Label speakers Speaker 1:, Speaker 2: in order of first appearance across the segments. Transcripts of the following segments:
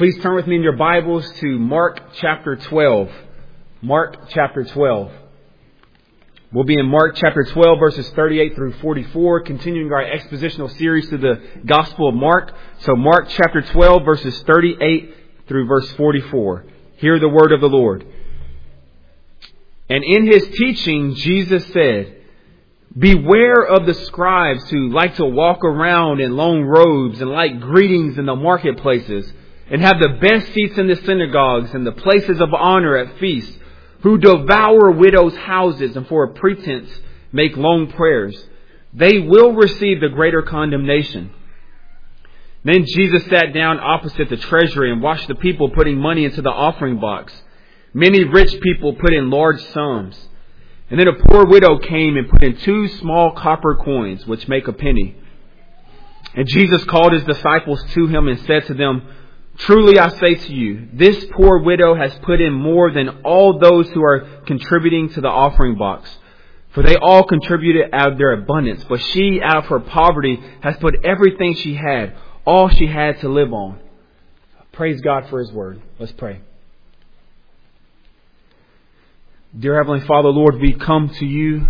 Speaker 1: Please turn with me in your Bibles to Mark chapter 12. Mark chapter 12. We'll be in Mark chapter 12, verses 38 through 44, continuing our expositional series to the Gospel of Mark. So Mark chapter 12, verses 38 through verse 44. Hear the word of the Lord. And in his teaching, Jesus said, "Beware of the scribes who like to walk around in long robes and like greetings in the marketplaces, and have the best seats in the synagogues and the places of honor at feasts, who devour widows' houses and for a pretense make long prayers. They will receive the greater condemnation." Then Jesus sat down opposite the treasury and watched the people putting money into the offering box. Many rich people put in large sums. And then a poor widow came and put in 2 small copper coins, which make a penny. And Jesus called his disciples to him and said to them, "Truly I say to you, this poor widow has put in more than all those who are contributing to the offering box. For they all contributed out of their abundance, but she out of her poverty has put everything she had, all she had to live on." Praise God for his word. Let's pray. Dear Heavenly Father, Lord, we come to you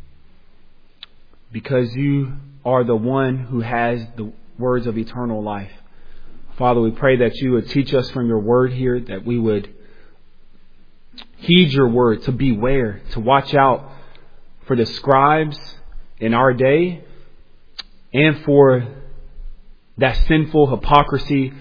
Speaker 1: because you are the one who has the words of eternal life. Father, we pray that you would teach us from your word here, that we would heed your word, to beware, to watch out for the scribes in our day and for that sinful hypocrisy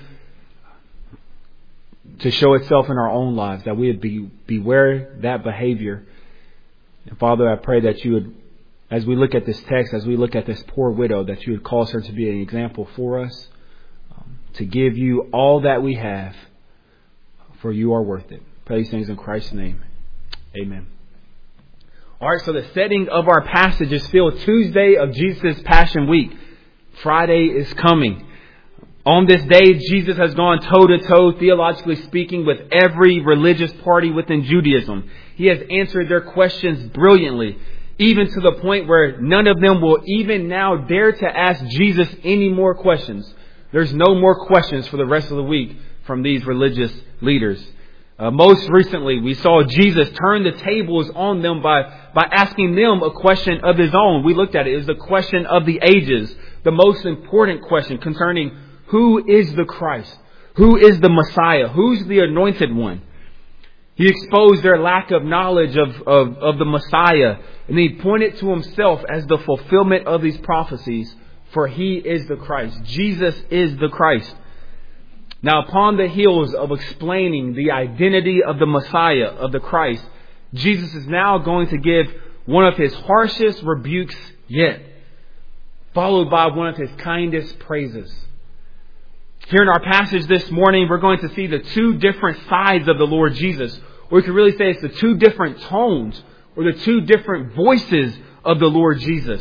Speaker 1: to show itself in our own lives, that we would beware that behavior. And Father, I pray that you would, as we look at this text, as we look at this poor widow, that you would cause her to be an example for us, to give you all that we have, for you are worth it. Pray these things in Christ's name. Amen. All right, so the setting of our passage is still Tuesday of Jesus' Passion Week. Friday is coming. On this day, Jesus has gone toe-to-toe, theologically speaking, with every religious party within Judaism. He has answered their questions brilliantly, even to the point where none of them will even now dare to ask Jesus any more questions. There's no more questions for the rest of the week from these religious leaders. Most recently, we saw Jesus turn the tables on them by asking them a question of his own. We looked at it. It was the question of the ages, the most important question concerning who is the Christ, who is the Messiah, who's the anointed one. He exposed their lack of knowledge of the Messiah, and he pointed to himself as the fulfillment of these prophecies. For he is the Christ. Jesus is the Christ. Now, upon the heels of explaining the identity of the Messiah, of the Christ, Jesus is now going to give one of his harshest rebukes yet, followed by one of his kindest praises. Here in our passage this morning, we're going to see the 2 different sides of the Lord Jesus. Or we could really say it's the 2 different tones, or the 2 different voices of the Lord Jesus.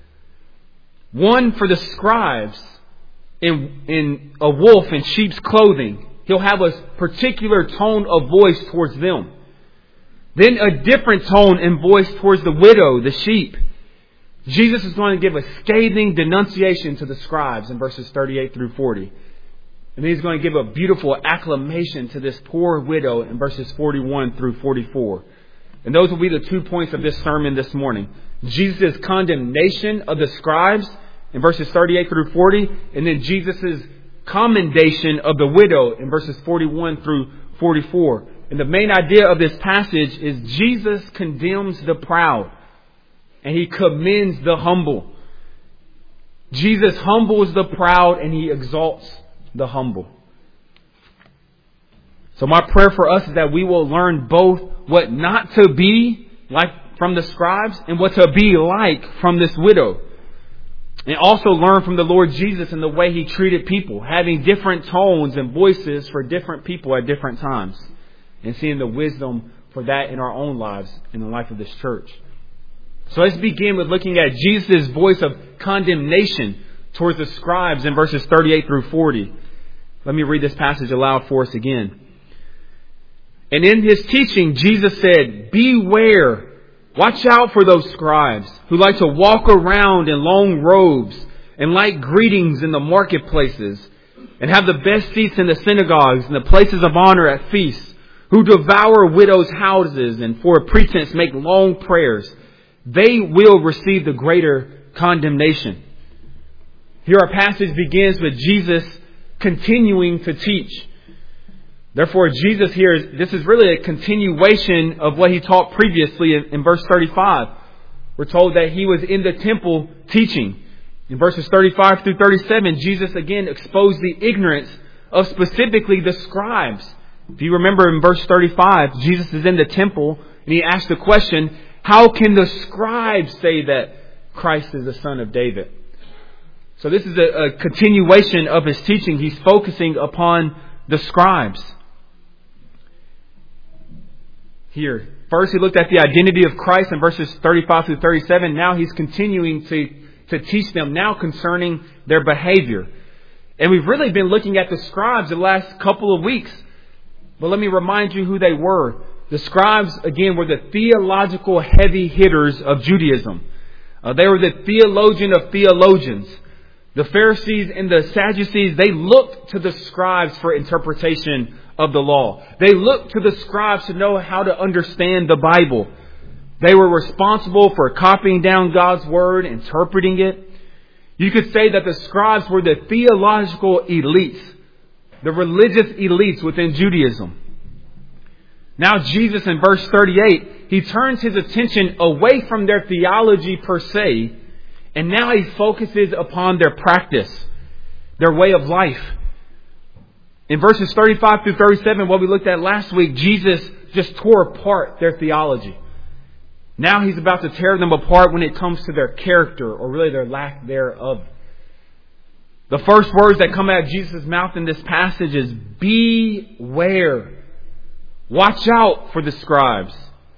Speaker 1: One for the scribes in a wolf in sheep's clothing. He'll have a particular tone of voice towards them. Then a different tone and voice towards the widow, the sheep. Jesus is going to give a scathing denunciation to the scribes in verses 38 through 40. And then he's going to give a beautiful acclamation to this poor widow in verses 41 through 44. And those will be the 2 points of this sermon this morning. Jesus' condemnation of the scribes in verses 38 through 40, and then Jesus' commendation of the widow in verses 41 through 44. And the main idea of this passage is Jesus condemns the proud and he commends the humble. Jesus humbles the proud and he exalts the humble. So my prayer for us is that we will learn both what not to be like from the scribes and what to be like from this widow. And also learn from the Lord Jesus and the way he treated people, having different tones and voices for different people at different times, and seeing the wisdom for that in our own lives, in the life of this church. So let's begin with looking at Jesus' voice of condemnation towards the scribes in verses 38 through 40. Let me read this passage aloud for us again. And in his teaching, Jesus said, "Beware. Watch out for those scribes who like to walk around in long robes and like greetings in the marketplaces and have the best seats in the synagogues and the places of honor at feasts, who devour widows' houses and for a pretense make long prayers, they will receive the greater condemnation. Here our passage begins with Jesus continuing to teach. Therefore, Jesus here, this is really a continuation of what He taught previously in verse 35. We're told that He was in the temple teaching. In verses 35 through 37, Jesus again exposed the ignorance of specifically the scribes. If you remember in verse 35, Jesus is in the temple and He asked the question, how can the scribes say that Christ is the Son of David? So this is a continuation of His teaching. He's focusing upon the scribes. Here, first He looked at the identity of Christ in verses 35 through 37. Now He's continuing to teach them now concerning their behavior. And we've really been looking at the scribes the last couple of weeks. But let me remind you who they were. The scribes, again, were the theological heavy hitters of Judaism. They were the theologian of theologians. The Pharisees and the Sadducees, they looked to the scribes for interpretation of the law. They looked to the scribes to know how to understand the Bible. They were responsible for copying down God's Word, interpreting it. You could say that the scribes were the theological elites, the religious elites within Judaism. Now Jesus in verse 38, He turns His attention away from their theology per se, and now He focuses upon their practice, their way of life. In verses 35 through 37, what we looked at last week, Jesus just tore apart their theology. Now He's about to tear them apart when it comes to their character, or really their lack thereof. The first words that come out of Jesus' mouth in this passage is, beware. Watch out for the scribes.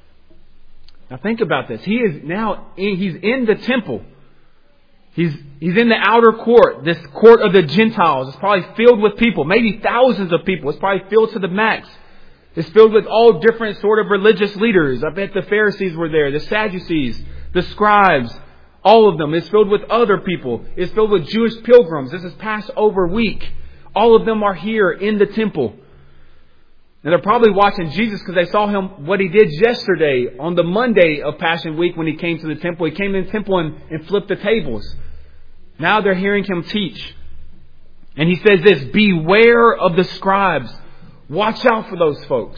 Speaker 1: Now think about this. He's in the temple. He's in the outer court, this court of the Gentiles. It's probably filled with people, maybe thousands of people. It's probably filled to the max. It's filled with all different sort of religious leaders. I bet the Pharisees were there, the Sadducees, the scribes, all of them. It's filled with other people. It's filled with Jewish pilgrims. This is Passover week. All of them are here in the temple. And they're probably watching Jesus because they saw Him, what He did yesterday on the Monday of Passion Week when He came to the temple. He came to the temple and flipped the tables. Now they're hearing Him teach. And He says this, beware of the scribes. Watch out for those folks.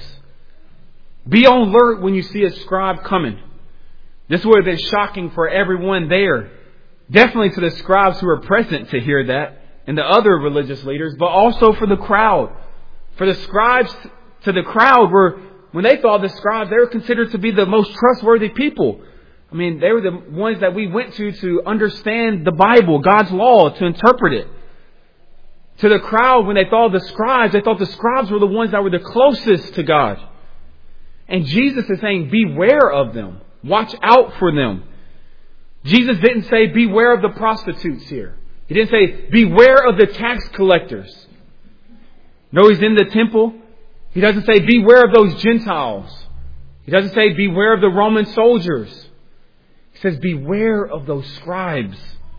Speaker 1: Be on alert when you see a scribe coming. This would have been shocking for everyone there. Definitely to the scribes who were present to hear that and the other religious leaders, but also for the crowd. For the scribes to the crowd when they thought the scribes, they were considered to be the most trustworthy people. I mean, they were the ones that we went to understand the Bible, God's law, to interpret it. To the crowd, when they thought the scribes were the ones that were the closest to God. And Jesus is saying, beware of them. Watch out for them. Jesus didn't say, beware of the prostitutes here. He didn't say, beware of the tax collectors. No, He's in the temple. He doesn't say, beware of those Gentiles. He doesn't say, beware of the Roman soldiers. He says, beware of those scribes.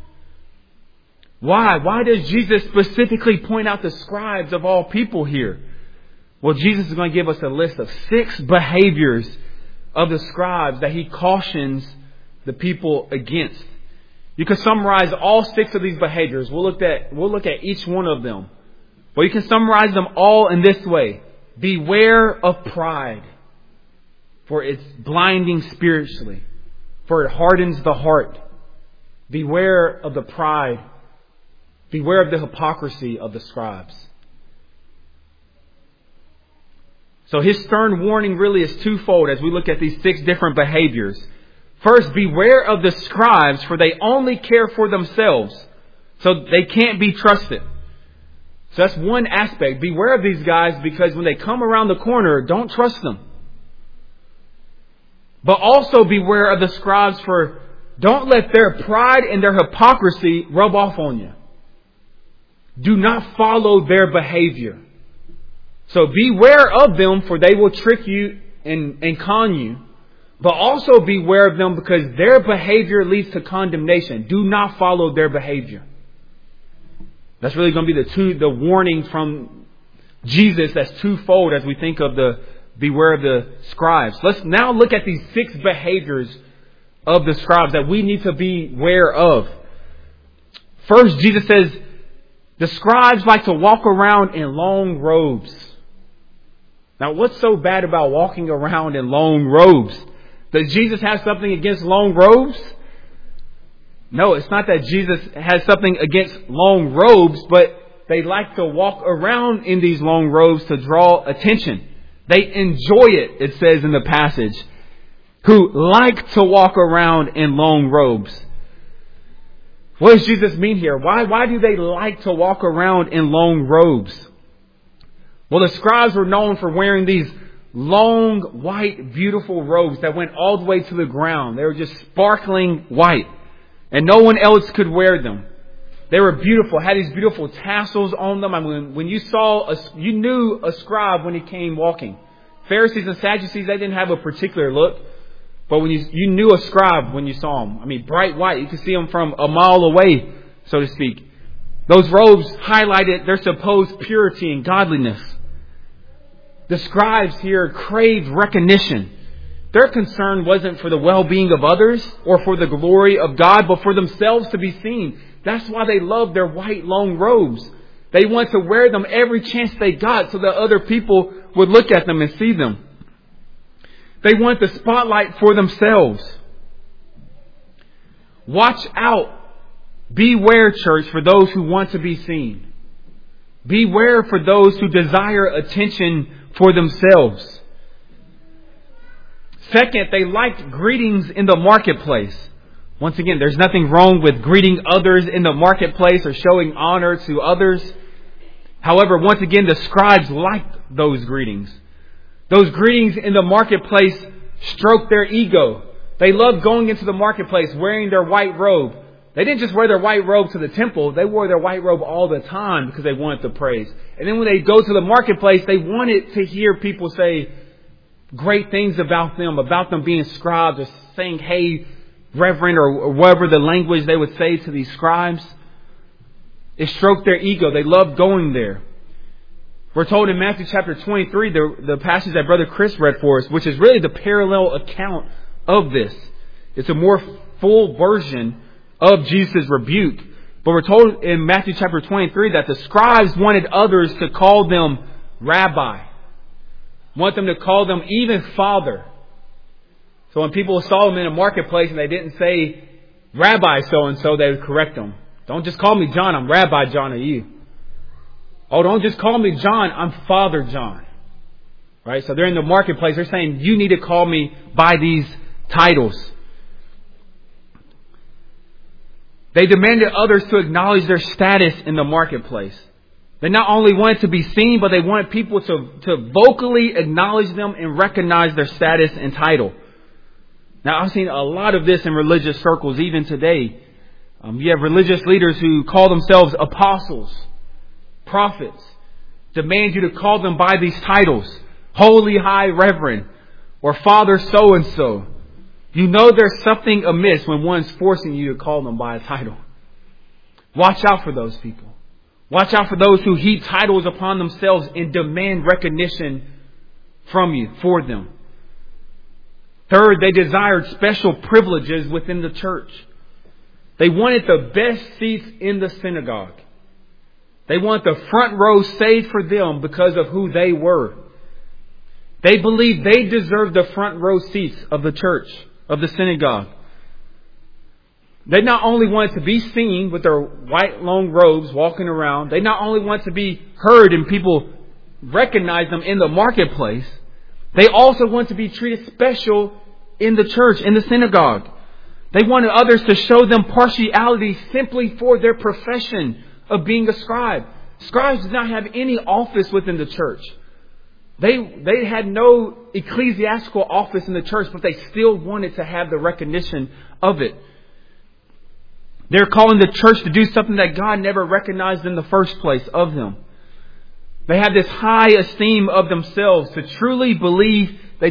Speaker 1: Why? Why does Jesus specifically point out the scribes of all people here? Well, Jesus is going to give us a list of 6 behaviors of the scribes that He cautions the people against. You can summarize all 6 of these behaviors. We'll look at each one of them. But you can summarize them all in this way. Beware of pride, for it's blinding spiritually, for it hardens the heart. Beware of the pride. Beware of the hypocrisy of the scribes. So His stern warning really is twofold as we look at these 6 different behaviors. First, beware of the scribes, for they only care for themselves, so they can't be trusted. So that's one aspect. Beware of these guys because when they come around the corner, don't trust them. But also beware of the scribes, for don't let their pride and their hypocrisy rub off on you. Do not follow their behavior. So beware of them, for they will trick you and con you. But also beware of them because their behavior leads to condemnation. Do not follow their behavior. That's really going to be the warning from Jesus that's twofold as we think of the beware of the scribes. Let's now look at these 6 behaviors of the scribes that we need to be aware of. First, Jesus says, the scribes like to walk around in long robes. Now, what's so bad about walking around in long robes? Does Jesus have something against long robes? No, it's not that Jesus has something against long robes, but they like to walk around in these long robes to draw attention. They enjoy it, it says in the passage, who like to walk around in long robes. What does Jesus mean here? Why do they like to walk around in long robes? Well, the scribes were known for wearing these long, white, beautiful robes that went all the way to the ground. They were just sparkling white, and no one else could wear them. They were beautiful, had these beautiful tassels on them. I mean, when you you knew a scribe when he came walking. Pharisees and Sadducees, they didn't have a particular look, but when you knew a scribe when you saw him. I mean, bright white. You could see him from a mile away, so to speak. Those robes highlighted their supposed purity and godliness. The scribes here craved recognition. Their concern wasn't for the well-being of others or for the glory of God, but for themselves to be seen. That's why they loved their white long robes. They wanted to wear them every chance they got so that other people would look at them and see them. They want the spotlight for themselves. Watch out. Beware, church, for those who want to be seen. Beware for those who desire attention for themselves. Second, they liked greetings in the marketplace. Once again, there's nothing wrong with greeting others in the marketplace or showing honor to others. However, once again, the scribes liked those greetings. Those greetings in the marketplace stroked their ego. They loved going into the marketplace wearing their white robe. They didn't just wear their white robe to the temple. They wore their white robe all the time because they wanted the praise. And then when they go to the marketplace, they wanted to hear people say great things about them being scribes, or saying, hey, reverend, or whatever the language they would say to these scribes. It stroked their ego. They loved going there. We're told in Matthew chapter 23, the passage that Brother Chris read for us, which is really the parallel account of this. It's a more full version of Jesus' rebuke. But we're told in Matthew chapter 23 that the scribes wanted others to call them rabbi. Want them to call them even father. So when people saw them in a marketplace and they didn't say Rabbi so-and-so, they would correct them. Don't just call me John, I'm Rabbi John, are you? Oh, don't just call me John, I'm Father John. Right? So they're in the marketplace. They're saying, you need to call me by these titles. They demanded others to acknowledge their status in the marketplace. They not only wanted to be seen, but they wanted people to vocally acknowledge them and recognize their status and title. Now, I've seen a lot of this in religious circles, even today. You have religious leaders who call themselves apostles, prophets, demand you to call them by these titles, Holy High Reverend, or Father so-and-so. You know there's something amiss when one's forcing you to call them by a title. Watch out for those people. Watch out for those who heap titles upon themselves and demand recognition from you, for them. Third, they desired special privileges within the church. They wanted the best seats in the synagogue. They want the front row saved for them because of who they were. They believed they deserved the front row seats of the church, of the synagogue. They not only wanted to be seen with their white long robes walking around. They not only want to be heard and people recognize them in the marketplace. They also want to be treated special in the church, in the synagogue. They wanted others to show them partiality simply for their profession of being a scribe. Scribes did not have any office within the church. They had no ecclesiastical office in the church, but they still wanted to have the recognition of it. They're calling the church to do something that God never recognized in the first place of them. They have this high esteem of themselves they truly believe they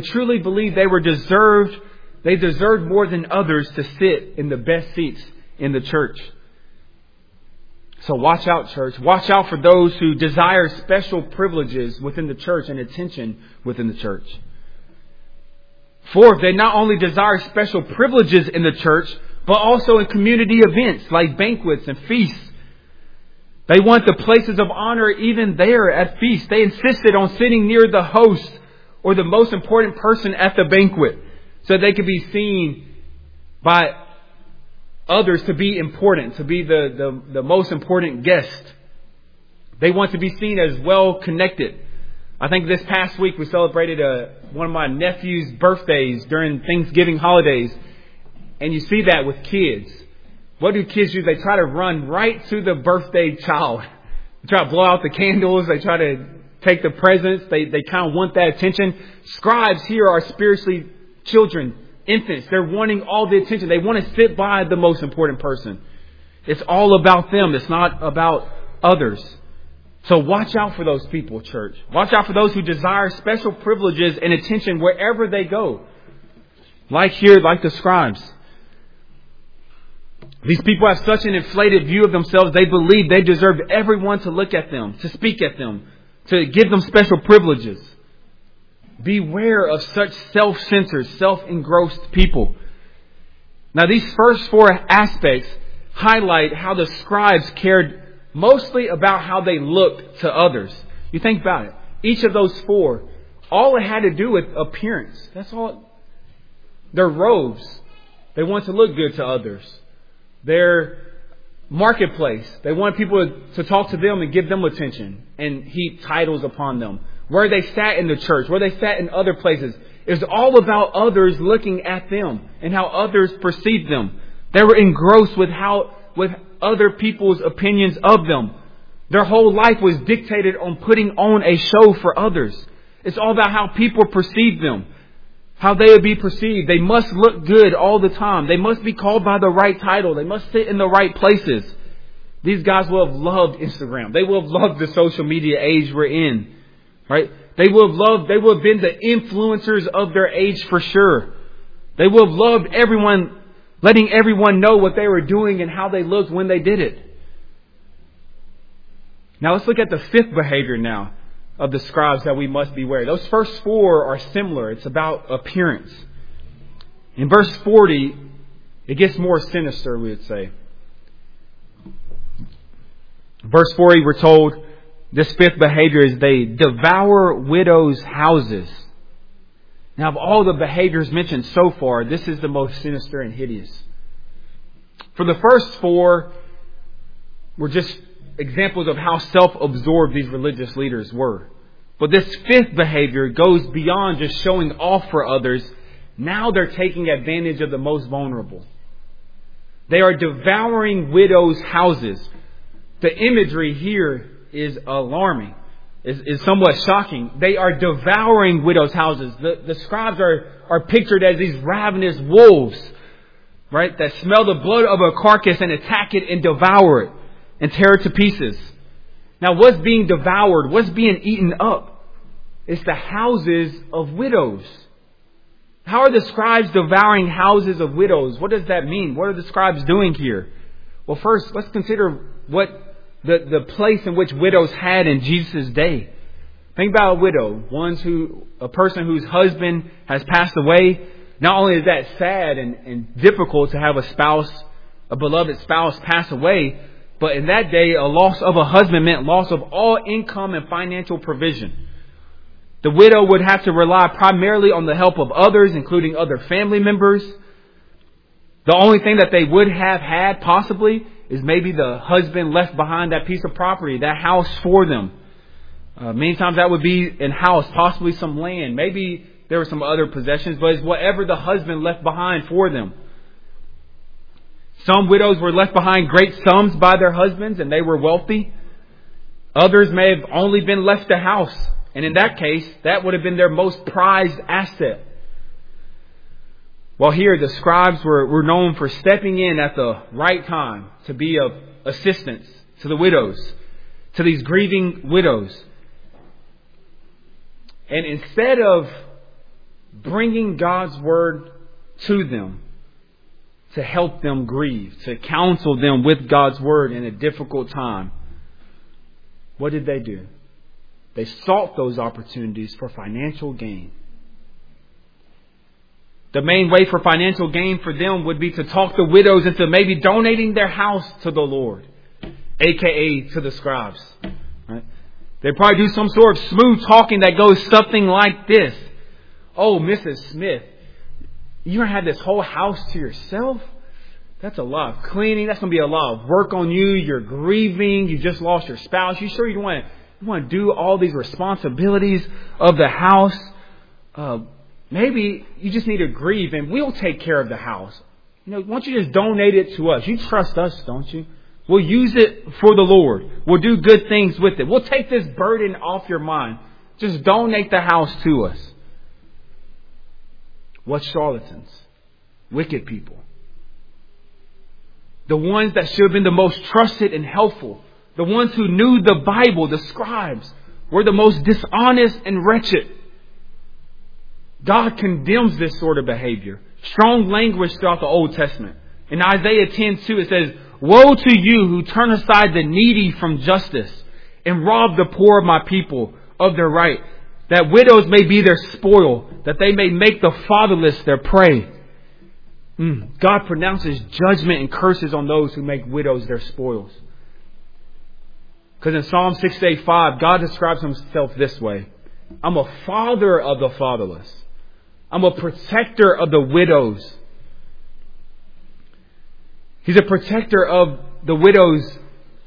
Speaker 1: deserved more than others to sit in the best seats in the church. So watch out, church. Watch out for those who desire special privileges within the church and attention within the church. Fourth, they not only desire special privileges in the church, but also in community events like banquets and feasts. They want the places of honor even there at feasts. They insisted on sitting near the host or the most important person at the banquet so they could be seen by others to be important, to be the most important guest. They want to be seen as well connected. I think this past week we celebrated one of my nephew's birthdays during Thanksgiving holidays. And you see that with kids. What do kids do? They try to run right to the birthday child. They try to blow out the candles. They try to take the presents. They kind of want that attention. Scribes here are spiritually children, infants. They're wanting all the attention. They want to sit by the most important person. It's all about them. It's not about others. So watch out for those people, church. Watch out for those who desire special privileges and attention wherever they go. Like here, like the scribes. These people have such an inflated view of themselves, they believe they deserve everyone to look at them, to speak at them, to give them special privileges. Beware of such self-centered, self-engrossed people. Now, these first four aspects highlight how the scribes cared mostly about how they looked to others. You think about it. Each of those four, all it had to do with appearance. That's all. Their robes, they want to look good to others. Their marketplace, they want people to talk to them and give them attention and heap titles upon them. Where they sat in the church, where they sat in other places, it was all about others looking at them and how others perceived them. They were engrossed with other people's opinions of them. Their whole life was dictated on putting on a show for others. It's all about how people perceive them. How they would be perceived. They must look good all the time. They must be called by the right title. They must sit in the right places. These guys will have loved Instagram. They will have loved the social media age we're in. Right? They will have been the influencers of their age for sure. They will have loved everyone, letting everyone know what they were doing and how they looked when they did it. Now let's look at the fifth behavior now of the scribes that we must beware. Those first four are similar. It's about appearance. In verse 40, it gets more sinister, we would say. Verse 40, we're told this fifth behavior is they devour widows' houses. Now, of all the behaviors mentioned so far, this is the most sinister and hideous. For the first four were just examples of how self-absorbed these religious leaders were. But this fifth behavior goes beyond just showing off for others. Now they're taking advantage of the most vulnerable. They are devouring widows' houses. The imagery here is alarming, is somewhat shocking. They are devouring widows' houses. The scribes are pictured as these ravenous wolves, right, that smell the blood of a carcass and attack it and devour it and tear it to pieces. Now, what's being devoured? What's being eaten up? It's the houses of widows. How are the scribes devouring houses of widows? What does that mean? What are the scribes doing here? Well, first, let's consider what the place in which widows had in Jesus' day. Think about a widow, a person whose husband has passed away. Not only is that sad and difficult to have a beloved spouse pass away, but in that day, a loss of a husband meant loss of all income and financial provision. The widow would have to rely primarily on the help of others, including other family members. The only thing that they would have had possibly is maybe the husband left behind that piece of property, that house for them. Many times that would be a house, possibly some land. Maybe there were some other possessions, but it's whatever the husband left behind for them. Some widows were left behind great sums by their husbands and they were wealthy. Others may have only been left a house. And in that case, that would have been their most prized asset. Well, here the scribes were known for stepping in at the right time to be of assistance to the widows, to these grieving widows. And instead of bringing God's word to them, to help them grieve, to counsel them with God's word in a difficult time. What did they do? They sought those opportunities for financial gain. The main way for financial gain for them would be to talk the widows into maybe donating their house to the Lord, aka to the scribes. Right? They probably do some sort of smooth talking that goes something like this. Oh, Mrs. Smith, you gonna have this whole house to yourself? That's a lot of cleaning. That's going to be a lot of work on you. You're grieving. You just lost your spouse. You sure you want to do all these responsibilities of the house? Maybe you just need to grieve and we'll take care of the house. Why don't you just donate it to us? You trust us, don't you? We'll use it for the Lord. We'll do good things with it. We'll take this burden off your mind. Just donate the house to us. What charlatans? Wicked people. The ones that should have been the most trusted and helpful. The ones who knew the Bible, the scribes, were the most dishonest and wretched. God condemns this sort of behavior. Strong language throughout the Old Testament. In Isaiah 10:2 it says, "Woe to you who turn aside the needy from justice and rob the poor of my people of their right, that widows may be their spoil, that they may make the fatherless their prey." God pronounces judgment and curses on those who make widows their spoils. Because in Psalm 68:5, God describes himself this way: I'm a father of the fatherless. I'm a protector of the widows. He's a protector of the widows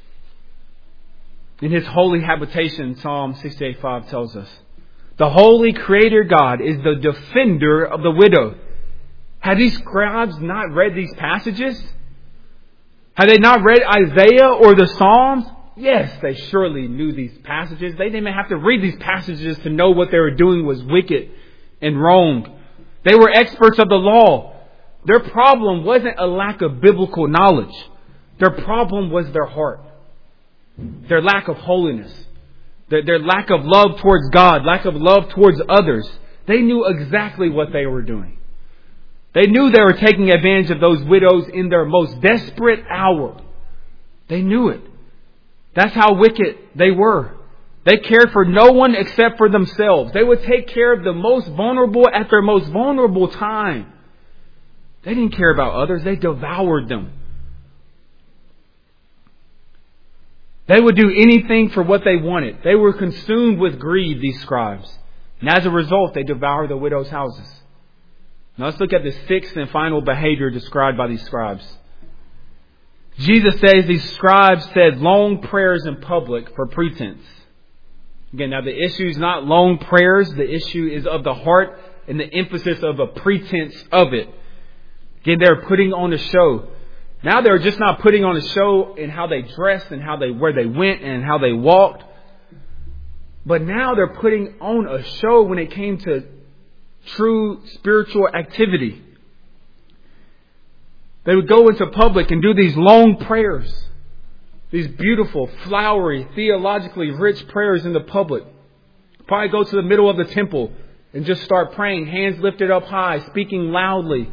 Speaker 1: in his holy habitation, Psalm 68:5 tells us. The holy Creator God is the defender of the widow. Have these scribes not read these passages? Have they not read Isaiah or the Psalms? Yes, they surely knew these passages. They didn't even have to read these passages to know what they were doing was wicked and wrong. They were experts of the law. Their problem wasn't a lack of biblical knowledge. Their problem was their heart. Their lack of holiness. Their lack of love towards God. Lack of love towards others. They knew exactly what they were doing. They knew they were taking advantage of those widows in their most desperate hour. They knew it. That's how wicked they were. They cared for no one except for themselves. They would take care of the most vulnerable at their most vulnerable time. They didn't care about others. They devoured them. They would do anything for what they wanted. They were consumed with greed, these scribes. And as a result, they devoured the widows' houses. Now let's look at the sixth and final behavior described by these scribes. Jesus says these scribes said long prayers in public for pretense. Again, now the issue is not long prayers. The issue is of the heart and the emphasis of a pretense of it. Again, they're putting on a show. Now they're just not putting on a show in how they dressed and where they went and how they walked. But now they're putting on a show when it came to true spiritual activity. They would go into public and do these long prayers. These beautiful, flowery, theologically rich prayers in the public. Probably go to the middle of the temple and just start praying, hands lifted up high, speaking loudly.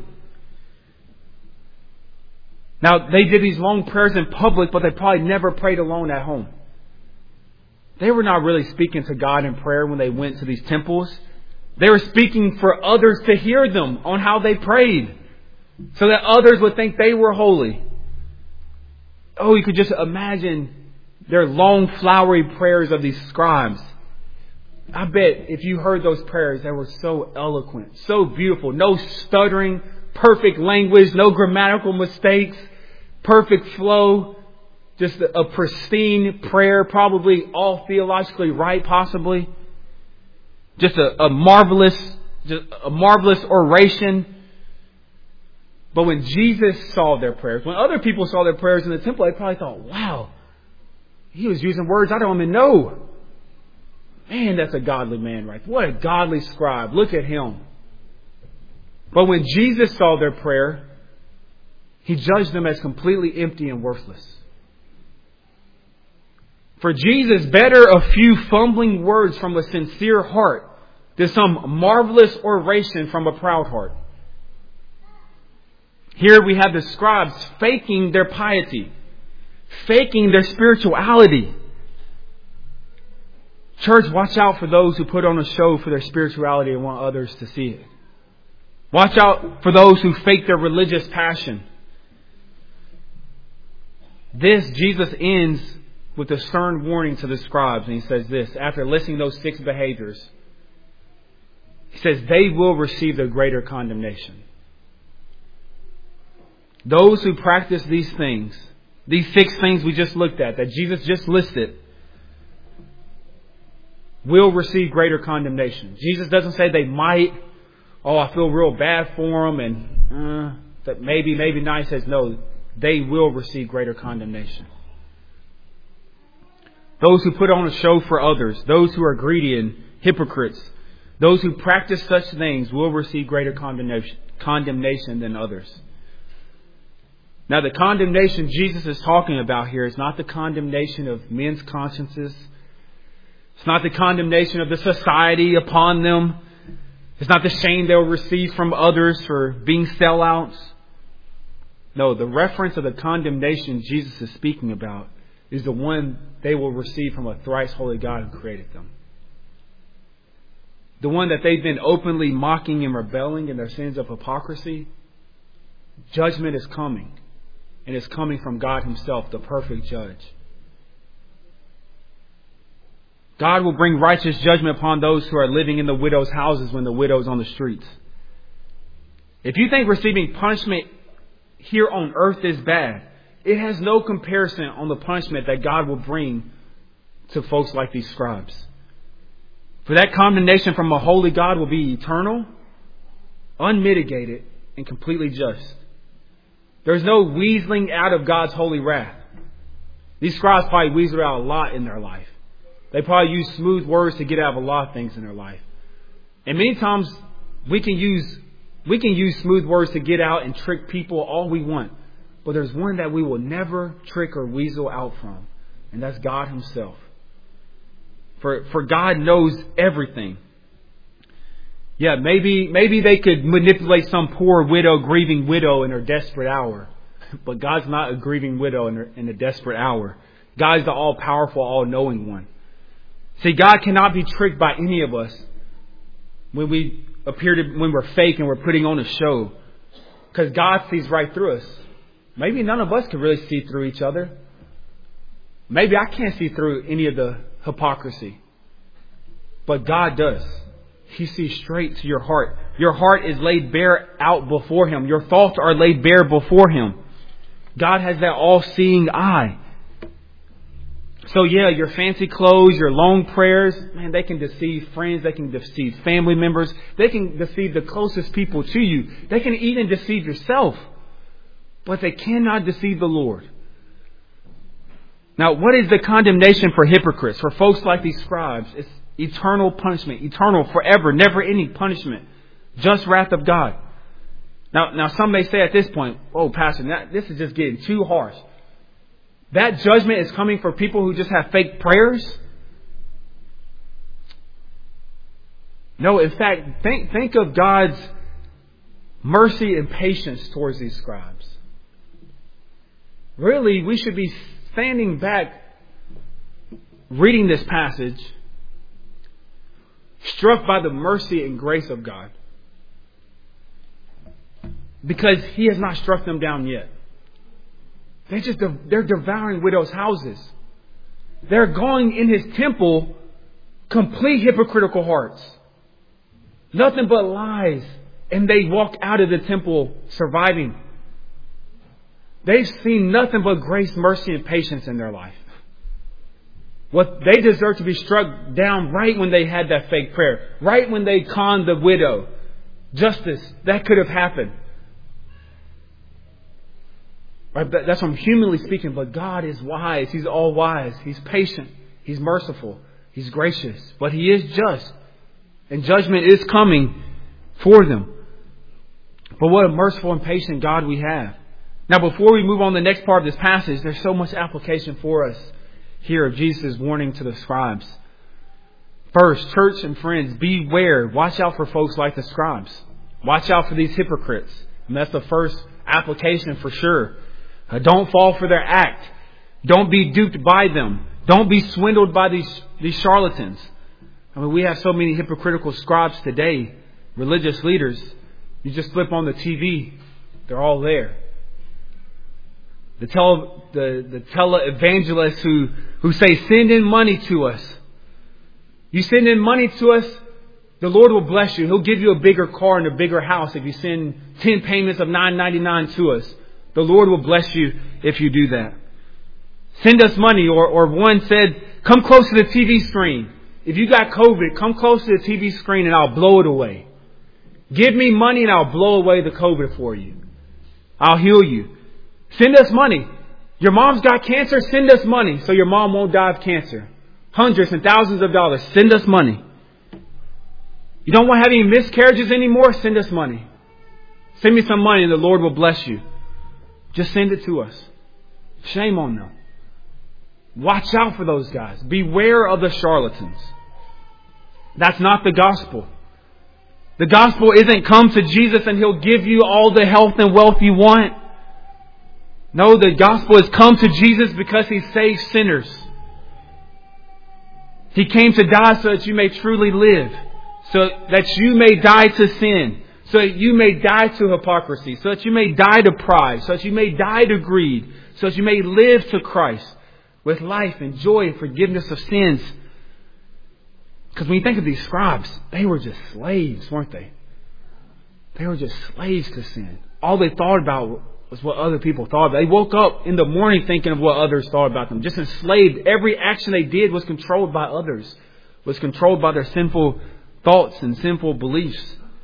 Speaker 1: Now, they did these long prayers in public, but they probably never prayed alone at home. They were not really speaking to God in prayer when they went to these temples. They were speaking for others to hear them on how they prayed, so that others would think they were holy. Oh, you could just imagine their long, flowery prayers of these scribes. I bet if you heard those prayers, they were so eloquent, so beautiful. No stuttering, perfect language, no grammatical mistakes, perfect flow. Just a pristine prayer, probably all theologically right, possibly. Just a marvelous oration. But when Jesus saw their prayers, when other people saw their prayers in the temple, they probably thought, wow, he was using words I don't even know. Man, that's a godly man, right? What a godly scribe. Look at him. But when Jesus saw their prayer, he judged them as completely empty and worthless. For Jesus, better a few fumbling words from a sincere heart than some marvelous oration from a proud heart. Here we have the scribes faking their piety, faking their spirituality. Church, watch out for those who put on a show for their spirituality and want others to see it. Watch out for those who fake their religious passion. This, Jesus ends with a stern warning to the scribes. And he says this, after listing those 6 behaviors, he says, they will receive the greater condemnation. Those who practice these things, these 6 things we just looked at, that Jesus just listed, will receive greater condemnation. Jesus doesn't say they might. Oh, I feel real bad for them, and that maybe not. He says, no, they will receive greater condemnation. Those who put on a show for others, those who are greedy and hypocrites, those who practice such things will receive greater condemnation than others. Now, the condemnation Jesus is talking about here is not the condemnation of men's consciences. It's not the condemnation of the society upon them. It's not the shame they'll receive from others for being sellouts. No, the reference of the condemnation Jesus is speaking about is the one they will receive from a thrice holy God who created them. The one that they've been openly mocking and rebelling in their sins of hypocrisy. Judgment is coming. And it's coming from God Himself, the perfect judge. God will bring righteous judgment upon those who are living in the widow's houses when the widow's on the streets. If you think receiving punishment here on earth is bad, it has no comparison on the punishment that God will bring to folks like these scribes. For that condemnation from a holy God will be eternal, unmitigated, and completely just. There's no weaseling out of God's holy wrath. These scribes probably weasel out a lot in their life. They probably use smooth words to get out of a lot of things in their life. And many times we can use smooth words to get out and trick people all we want. But there's one that we will never trick or weasel out from. And that's God Himself. For God knows everything. Yeah, maybe they could manipulate some poor widow, grieving widow in her desperate hour. But God's not a grieving widow in a desperate hour. God's the all-powerful, all-knowing one. See, God cannot be tricked by any of us when we're fake and we're putting on a show. Because God sees right through us. Maybe none of us can really see through each other. Maybe I can't see through any of the hypocrisy. But God does. He sees straight to your heart. Your heart is laid bare out before Him. Your thoughts are laid bare before Him. God has that all-seeing eye. So yeah, your fancy clothes, your long prayers, man, they can deceive friends. They can deceive family members. They can deceive the closest people to you. They can even deceive yourself. But they cannot deceive the Lord. Now, what is the condemnation for hypocrites? For folks like these scribes, it's eternal punishment. Eternal, forever, never ending punishment. Just wrath of God. Now some may say at this point, oh, Pastor, this is just getting too harsh. That judgment is coming for people who just have fake prayers? No, in fact, think of God's mercy and patience towards these scribes. Really, we should be standing back, reading this passage, struck by the mercy and grace of God. Because He has not struck them down yet. They're devouring widows' houses. They're going in His temple, complete hypocritical hearts. Nothing but lies. And they walk out of the temple surviving. They've seen nothing but grace, mercy, and patience in their life. What they deserve to be struck down right when they had that fake prayer. Right when they conned the widow. Justice, that could have happened. Right, that's from humanly speaking, but God is wise. He's all wise. He's patient. He's merciful. He's gracious. But He is just. And judgment is coming for them. But what a merciful and patient God we have. Now, before we move on to the next part of this passage, there's so much application for us here of Jesus' warning to the scribes. First, church and friends, beware. Watch out for folks like the scribes. Watch out for these hypocrites. And that's the first application for sure. Don't fall for their act. Don't be duped by them. Don't be swindled by these charlatans. I mean, we have so many hypocritical scribes today, religious leaders. You just flip on the TV, they're all there. The tele-evangelists who say, send in money to us. You send in money to us, the Lord will bless you. He'll give you a bigger car and a bigger house if you send 10 payments of $9.99 to us. The Lord will bless you if you do that. Send us money. Or one said, come close to the TV screen. If you got COVID, come close to the TV screen and I'll blow it away. Give me money and I'll blow away the COVID for you. I'll heal you. Send us money. Your mom's got cancer, send us money so your mom won't die of cancer. Hundreds and thousands of dollars. Send us money. You don't want to have any miscarriages anymore? Send us money. Send me some money and the Lord will bless you. Just send it to us. Shame on them. Watch out for those guys. Beware of the charlatans. That's not the gospel. The gospel isn't come to Jesus and He'll give you all the health and wealth you want. No, the gospel is come to Jesus because He saves sinners. He came to die so that you may truly live. So that you may die to sin. So that you may die to hypocrisy. So that you may die to pride. So that you may die to greed. So that you may live to Christ. With life and joy and forgiveness of sins. Because when you think of these scribes, they were just slaves, weren't they? They were just slaves to sin. All they thought about was what other people thought. They woke up in the morning thinking of what others thought about them. Just enslaved. Every action they did was controlled by others. Was controlled by their sinful thoughts and sinful beliefs.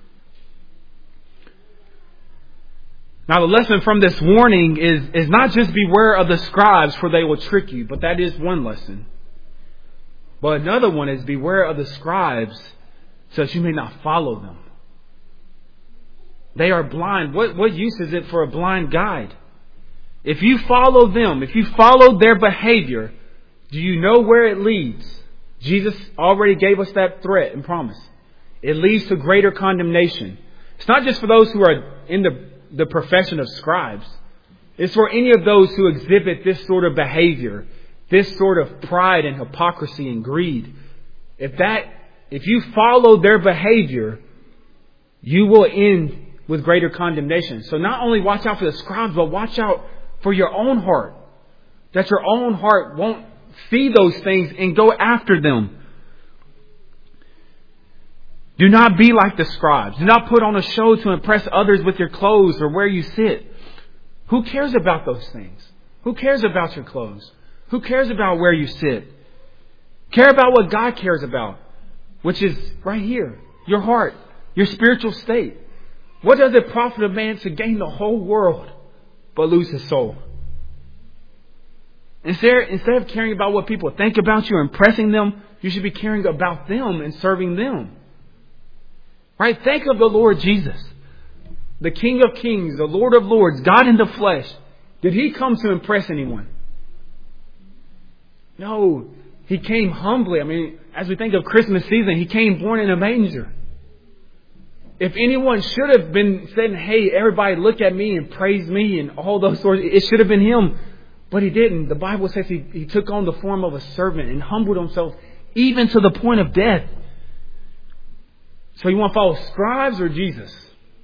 Speaker 1: Now the lesson from this warning is not just beware of the scribes for they will trick you. But that is one lesson. But another one is beware of the scribes so that you may not follow them. They are blind. What use is it for a blind guide? If you follow them, if you follow their behavior, do you know where it leads? Jesus already gave us that threat and promise. It leads to greater condemnation. It's not just for those who are in the profession of scribes. It's for any of those who exhibit this sort of behavior, this sort of pride and hypocrisy and greed. If you follow their behavior, you will end with greater condemnation. So not only watch out for the scribes, but watch out for your own heart. That your own heart won't see those things and go after them. Do not be like the scribes. Do not put on a show to impress others with your clothes or where you sit. Who cares about those things? Who cares about your clothes? Who cares about where you sit? Care about what God cares about, which is right here, your heart, your spiritual state. What does it profit a man to gain the whole world but lose his soul? Instead of caring about what people think about you or impressing them, you should be caring about them and serving them. Right? Think of the Lord Jesus, the King of Kings, the Lord of Lords, God in the flesh. Did He come to impress anyone? No. He came humbly. I mean, as we think of Christmas season, He came born in a manger. If anyone should have been saying, hey, everybody look at me and praise me and all those sorts, it should have been Him. But He didn't. The Bible says He took on the form of a servant and humbled Himself even to the point of death. So you want to follow scribes or Jesus?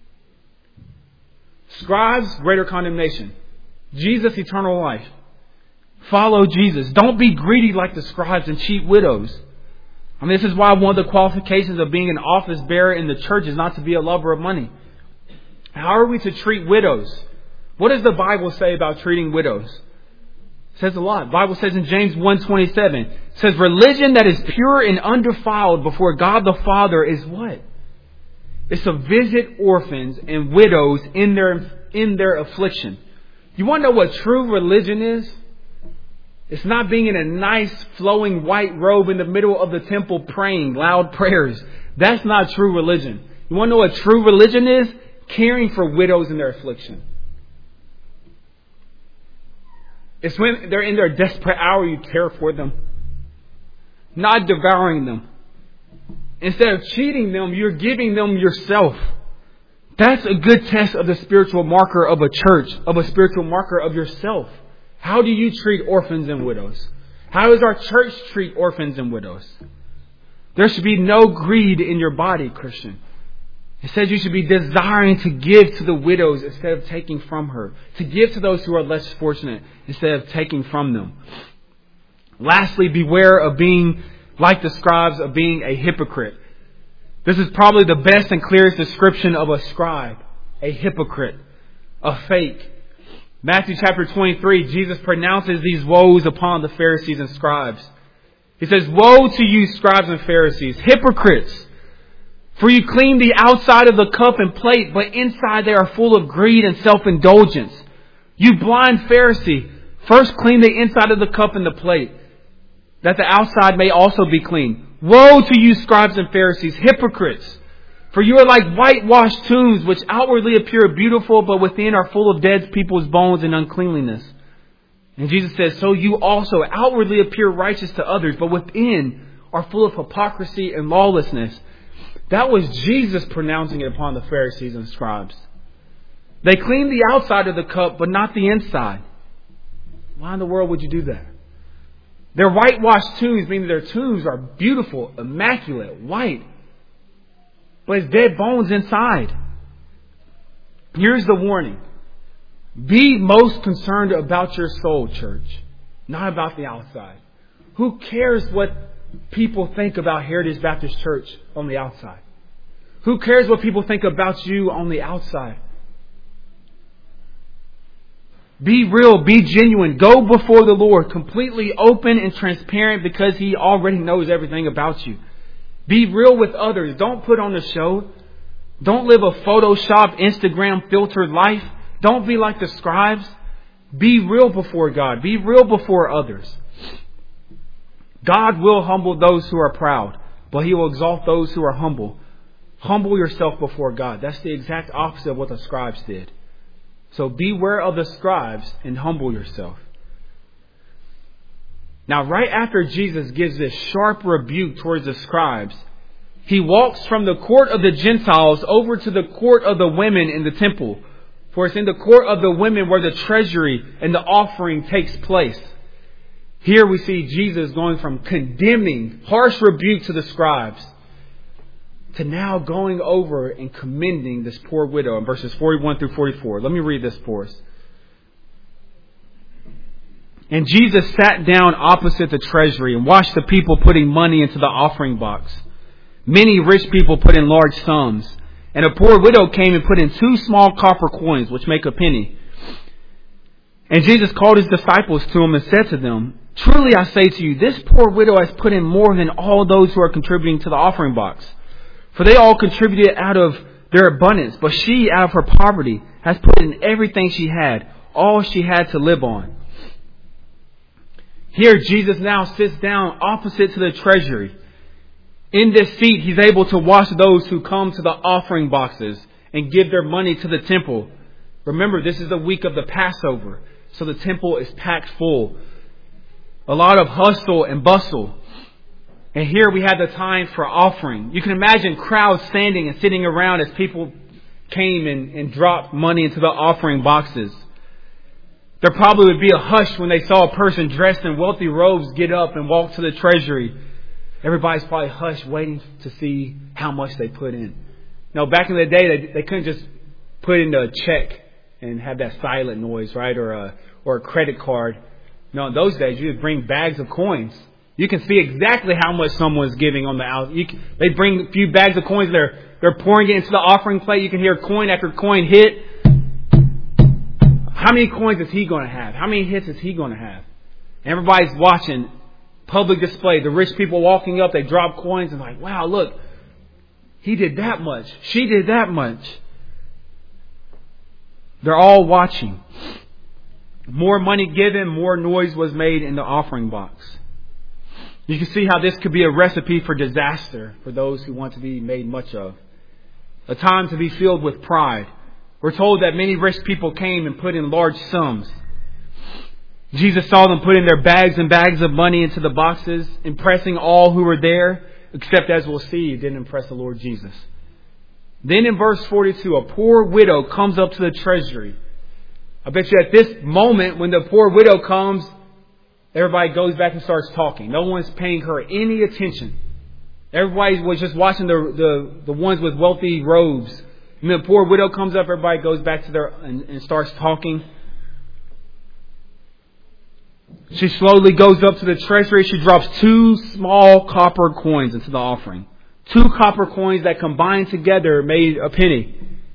Speaker 1: Scribes, greater condemnation. Jesus, eternal life. Follow Jesus. Don't be greedy like the scribes and cheap widows. I mean, this is why one of the qualifications of being an office bearer in the church is not to be a lover of money. How are we to treat widows? What does the Bible say about treating widows? It says a lot. The Bible says in James 1:27, it says, religion that is pure and undefiled before God the Father is what? It's to visit orphans and widows in their affliction. You want to know what true religion is? It's not being in a nice flowing white robe in the middle of the temple praying loud prayers. That's not true religion. You want to know what true religion is? Caring for widows in their affliction. It's when they're in their desperate hour you care for them. Not devouring them. Instead of cheating them, you're giving them yourself. That's a good test of the spiritual marker of a church, of a spiritual marker of yourself. How do you treat orphans and widows? How does our church treat orphans and widows? There should be no greed in your body, Christian. It says you should be desiring to give to the widows instead of taking from her. To give to those who are less fortunate instead of taking from them. Lastly, beware of being like the scribes, of being a hypocrite. This is probably the best and clearest description of a scribe, a hypocrite, a fake. Matthew chapter 23, Jesus pronounces these woes upon the Pharisees and scribes. He says, "Woe to you, scribes and Pharisees, hypocrites! For you clean the outside of the cup and plate, but inside they are full of greed and self-indulgence. You blind Pharisee, first clean the inside of the cup and the plate, that the outside may also be clean. Woe to you, scribes and Pharisees, hypocrites! For you are like whitewashed tombs, which outwardly appear beautiful, but within are full of dead people's bones and uncleanliness." And Jesus says, "So you also outwardly appear righteous to others, but within are full of hypocrisy and lawlessness." That was Jesus pronouncing it upon the Pharisees and scribes. They cleaned the outside of the cup, but not the inside. Why in the world would you do that? Their whitewashed tombs, meaning their tombs are beautiful, immaculate, white. But it's dead bones inside. Here's the warning. Be most concerned about your soul, church, not about the outside. Who cares what people think about Heritage Baptist Church on the outside? Who cares what people think about you on the outside? Be real, be genuine. Go before the Lord completely open and transparent because He already knows everything about you. Be real with others. Don't put on a show. Don't live a Photoshop, Instagram filtered life. Don't be like the scribes. Be real before God. Be real before others. God will humble those who are proud, but He will exalt those who are humble. Humble yourself before God. That's the exact opposite of what the scribes did. So beware of the scribes and humble yourself. Now, right after Jesus gives this sharp rebuke towards the scribes, He walks from the court of the Gentiles over to the court of the women in the temple. For it's in the court of the women where the treasury and the offering takes place. Here we see Jesus going from condemning, harsh rebuke to the scribes, to now going over and commending this poor widow in verses 41 through 44. Let me read this for us. "And Jesus sat down opposite the treasury and watched the people putting money into the offering box. Many rich people put in large sums, and a poor widow came and put in 2 small copper coins, which make a penny. And Jesus called His disciples to Him and said to them, 'Truly I say to you, this poor widow has put in more than all those who are contributing to the offering box. For they all contributed out of their abundance, but she, out of her poverty, has put in everything she had, all she had to live on.'" Here Jesus now sits down opposite to the treasury. In this seat, He's able to watch those who come to the offering boxes and give their money to the temple. Remember, this is the week of the Passover, so the temple is packed full. A lot of hustle and bustle. And here we had the time for offering. You can imagine crowds standing and sitting around as people came and dropped money into the offering boxes. There probably would be a hush when they saw a person dressed in wealthy robes get up and walk to the treasury. Everybody's probably hushed, waiting to see how much they put in. Now, back in the day, they couldn't just put in a check and have that silent noise, right? Or a credit card. No, in those days, you would bring bags of coins. You can see exactly how much someone's giving on the out. They bring a few bags of coins. They're pouring it into the offering plate. You can hear coin after coin hit. How many coins is he going to have? How many hits is he going to have? And everybody's watching. Public display. The rich people walking up, they drop coins and like, wow, look, he did that much. She did that much. They're all watching. More money given, more noise was made in the offering box. You can see how this could be a recipe for disaster for those who want to be made much of. A time to be filled with pride. We're told that many rich people came and put in large sums. Jesus saw them put in their bags and bags of money into the boxes, impressing all who were there, except, as we'll see, it didn't impress the Lord Jesus. Then in verse 42, a poor widow comes up to the treasury. I bet you at this moment, when the poor widow comes, everybody goes back and starts talking. No one's paying her any attention. Everybody was just watching the ones with wealthy robes. And the poor widow comes up, everybody goes back to their and starts talking. She slowly goes up to the treasury. She drops 2 small copper coins into the offering. 2 copper coins that combined together made a penny.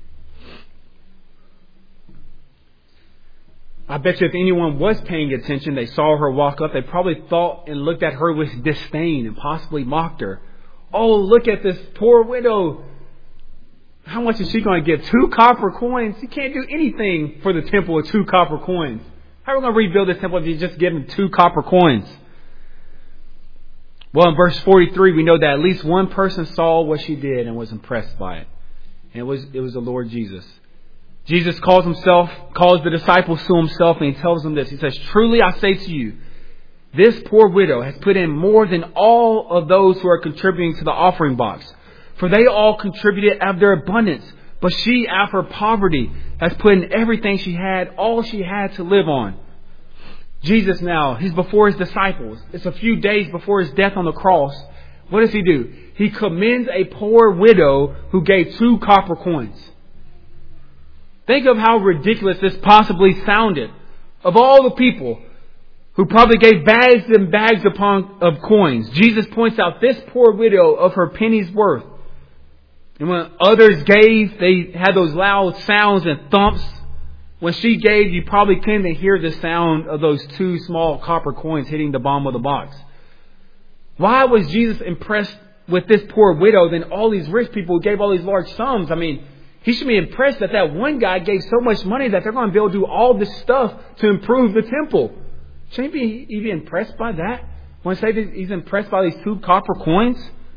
Speaker 1: I bet you if anyone was paying attention, they saw her walk up, they probably thought and looked at her with disdain and possibly mocked her. Oh, look at this poor widow. How much is she going to give? 2 copper coins? You can't do anything for the temple with 2 copper coins. How are we going to rebuild this temple if you just give them 2 copper coins? Well, in verse 43, we know that at least one person saw what she did and was impressed by it. And it was the Lord Jesus. Jesus calls the disciples to himself, and he tells them this. He says, "Truly I say to you, this poor widow has put in more than all of those who are contributing to the offering box. For they all contributed out of their abundance. But she, out of her poverty, has put in everything she had, all she had to live on." Jesus now, he's before his disciples. It's a few days before his death on the cross. What does he do? He commends a poor widow who gave 2 copper coins. Think of how ridiculous this possibly sounded. Of all the people who probably gave bags and bags of coins, Jesus points out this poor widow of her penny's worth. And when others gave, they had those loud sounds and thumps. When she gave, you probably couldn't hear the sound of those 2 small copper coins hitting the bottom of the box. Why was Jesus impressed with this poor widow than all these rich people who gave all these large sums? I mean, he should be impressed that one guy gave so much money that they're going to be able to do all this stuff to improve the temple. Shouldn't he be impressed by that? When I say that he's impressed by these 2 copper coins?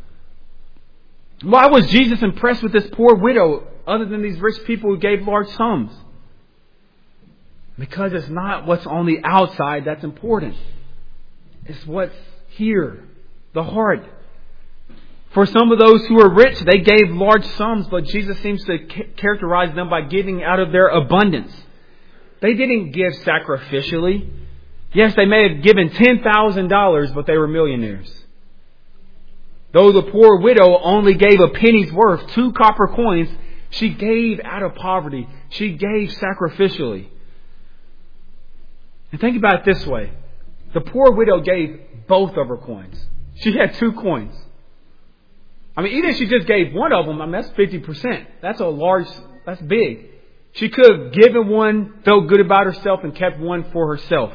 Speaker 1: Why was Jesus impressed with this poor widow other than these rich people who gave large sums? Because it's not what's on the outside that's important. It's what's here, the heart. For some of those who were rich, they gave large sums, but Jesus seems to characterize them by giving out of their abundance. They didn't give sacrificially. Yes, they may have given $10,000, but they were millionaires. Though the poor widow only gave a penny's worth, 2 copper coins, she gave out of poverty. She gave sacrificially. And think about it this way. The poor widow gave both of her coins. She had 2 coins. I mean, even if she just gave one of them, that's 50%. That's big. She could have given one, felt good about herself, and kept one for herself.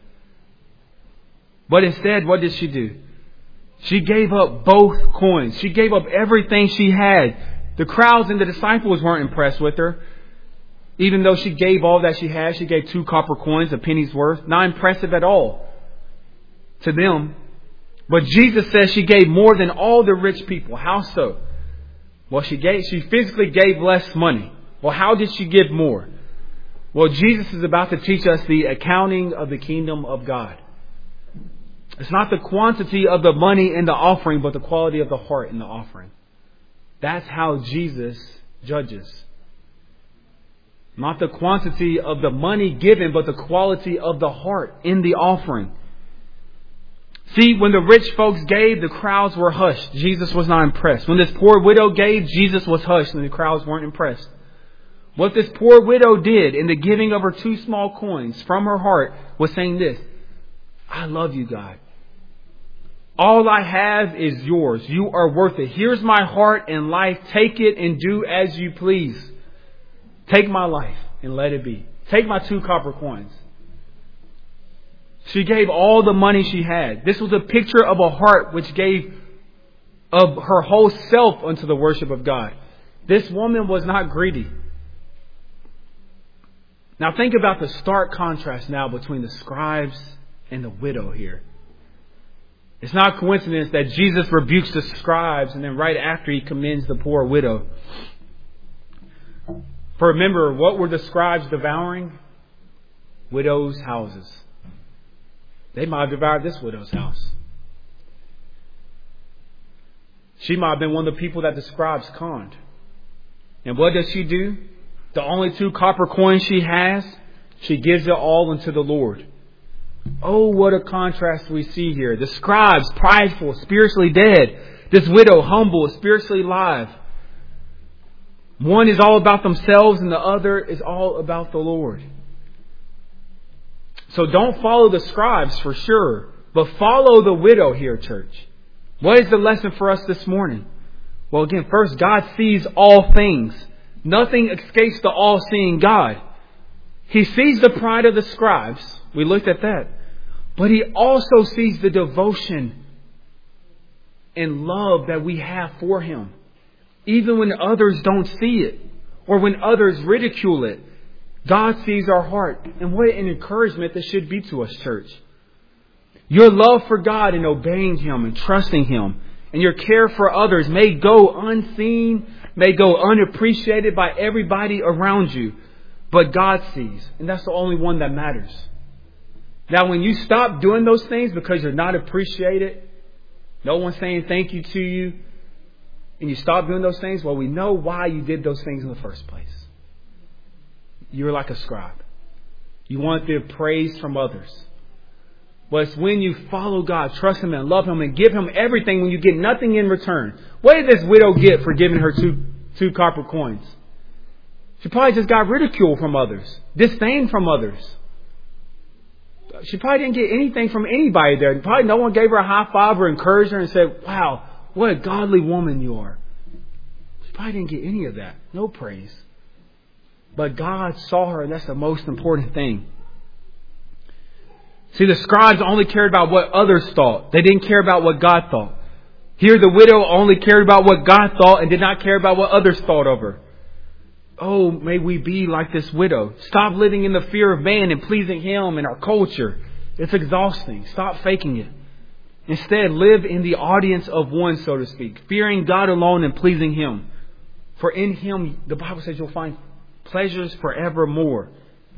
Speaker 1: But instead, what did she do? She gave up both coins. She gave up everything she had. The crowds and the disciples weren't impressed with her. Even though she gave all that she had, she gave 2 copper coins, a penny's worth. Not impressive at all to them. But Jesus says she gave more than all the rich people. How so? Well, she physically gave less money. Well, how did she give more? Well, Jesus is about to teach us the accounting of the kingdom of God. It's not the quantity of the money in the offering, but the quality of the heart in the offering. That's how Jesus judges. Not the quantity of the money given, but the quality of the heart in the offering. See, when the rich folks gave, the crowds were hushed. Jesus was not impressed. When this poor widow gave, Jesus was hushed and the crowds weren't impressed. What this poor widow did in the giving of her 2 small coins from her heart was saying this: I love you, God. All I have is yours. You are worth it. Here's my heart and life. Take it and do as you please. Take my life and let it be. Take my 2 copper coins. She gave all the money she had. This was a picture of a heart which gave of her whole self unto the worship of God. This woman was not greedy. Now think about the stark contrast now between the scribes and the widow here. It's not coincidence that Jesus rebukes the scribes and then right after he commends the poor widow. For remember, what were the scribes devouring? Widows' houses. They might have devoured this widow's house. She might have been one of the people that the scribes conned. And what does she do? The only 2 copper coins she has, she gives it all unto the Lord. Oh, what a contrast we see here. The scribes, prideful, spiritually dead. This widow, humble, spiritually alive. One is all about themselves and the other is all about the Lord. So don't follow the scribes for sure, but follow the widow here, church. What is the lesson for us this morning? Well, again, first, God sees all things. Nothing escapes the all-seeing God. He sees the pride of the scribes. We looked at that. But He also sees the devotion and love that we have for Him. Even when others don't see it or when others ridicule it, God sees our heart. And what an encouragement this should be to us, church. Your love for God and obeying Him and trusting Him and your care for others may go unseen, may go unappreciated by everybody around you. But God sees. And that's the only one that matters. Now, when you stop doing those things because you're not appreciated, no one's saying thank you to you, and you stop doing those things, well, we know why you did those things in the first place. You're like a scribe. You want the praise from others. But it's when you follow God, trust Him and love Him and give Him everything when you get nothing in return. What did this widow get for giving her two copper coins? She probably just got ridicule from others, disdain from others. She probably didn't get anything from anybody there. Probably no one gave her a high five or encouraged her and said, wow, what a godly woman you are. She probably didn't get any of that. No praise. But God saw her, and that's the most important thing. See, the scribes only cared about what others thought. They didn't care about what God thought. Here, the widow only cared about what God thought and did not care about what others thought of her. Oh, may we be like this widow. Stop living in the fear of man and pleasing Him and our culture. It's exhausting. Stop faking it. Instead, live in the audience of one, so to speak, fearing God alone and pleasing Him. For in Him, the Bible says you'll find pleasures forevermore.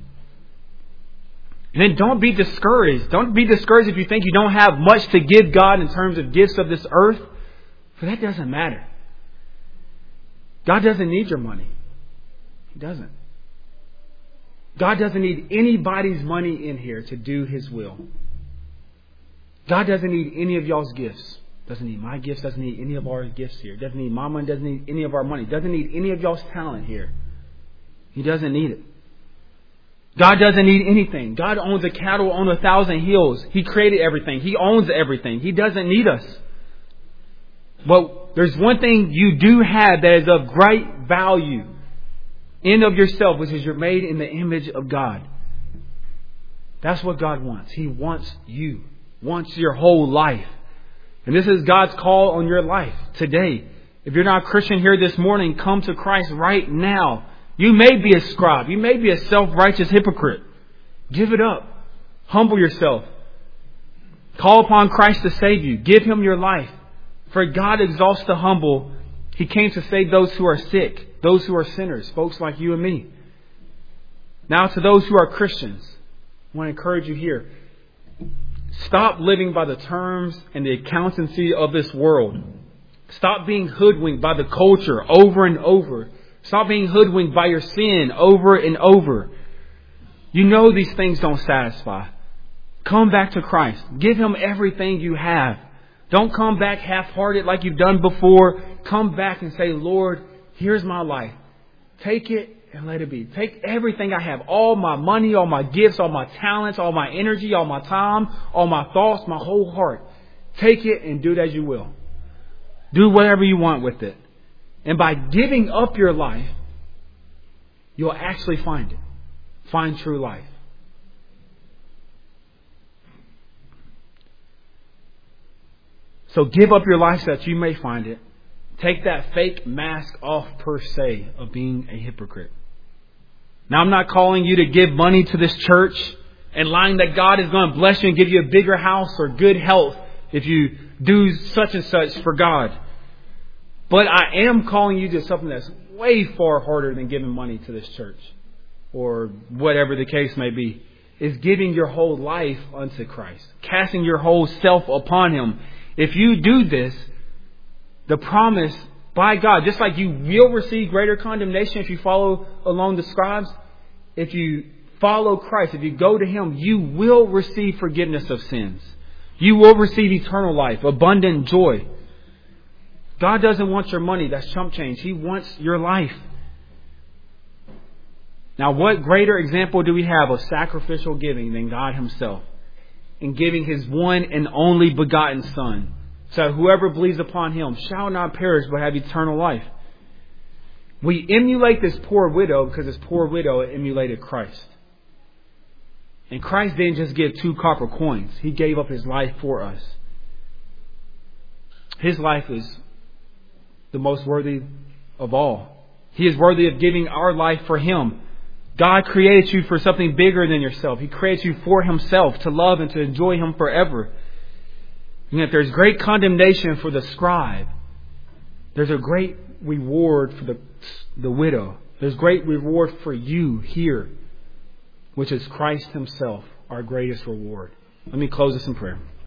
Speaker 1: And then don't be discouraged. Don't be discouraged if you think you don't have much to give God in terms of gifts of this earth. For that doesn't matter. God doesn't need your money. He doesn't. God doesn't need anybody's money in here to do His will. God doesn't need any of y'all's gifts. Doesn't need my gifts. Doesn't need any of our gifts here. Doesn't need my money. Doesn't need any of our money. Doesn't need any of y'all's talent here. He doesn't need it. God doesn't need anything. God owns a cattle on 1,000 hills. He created everything. He owns everything. He doesn't need us. But there's one thing you do have that is of great value in of yourself, which is you're made in the image of God. That's what God wants. He wants you. Wants your whole life. And this is God's call on your life today. If you're not a Christian here this morning, come to Christ right now. You may be a scribe. You may be a self-righteous hypocrite. Give it up. Humble yourself. Call upon Christ to save you. Give Him your life. For God exalts the humble. He came to save those who are sick, those who are sinners, folks like you and me. Now to those who are Christians, I want to encourage you here. Stop living by the terms and the accountancy of this world. Stop being hoodwinked by the culture over and over. Stop being hoodwinked by your sin over and over. You know these things don't satisfy. Come back to Christ. Give Him everything you have. Don't come back half-hearted like you've done before. Come back and say, Lord, here's my life. Take it and let it be. Take everything I have. All my money, all my gifts, all my talents, all my energy, all my time, all my thoughts, my whole heart. Take it and do it as you will. Do whatever you want with it. And by giving up your life, you'll actually find it. Find true life. So give up your life so that you may find it. Take that fake mask off per se of being a hypocrite. Now, I'm not calling you to give money to this church and lying that God is going to bless you and give you a bigger house or good health if you do such and such for God. But I am calling you to something that's way far harder than giving money to this church or whatever the case may be. Is giving your whole life unto Christ. Casting your whole self upon Him. If you do this, the promise by God. Just like you will receive greater condemnation if you follow along the scribes, if you follow Christ, if you go to Him, you will receive forgiveness of sins. You will receive eternal life, abundant joy. God doesn't want your money. That's chump change. He wants your life. Now, what greater example do we have of sacrificial giving than God Himself in giving His one and only begotten Son, so that whoever believes upon Him shall not perish but have eternal life? We emulate this poor widow because this poor widow emulated Christ. And Christ didn't just give 2 copper coins. He gave up His life for us. His life is the most worthy of all. He is worthy of giving our life for Him. God created you for something bigger than yourself. He created you for Himself, to love and to enjoy Him forever. And if there's great condemnation for the scribe, there's a great reward for the widow. There's great reward for you here, which is Christ Himself, our greatest reward. Let me close this in prayer.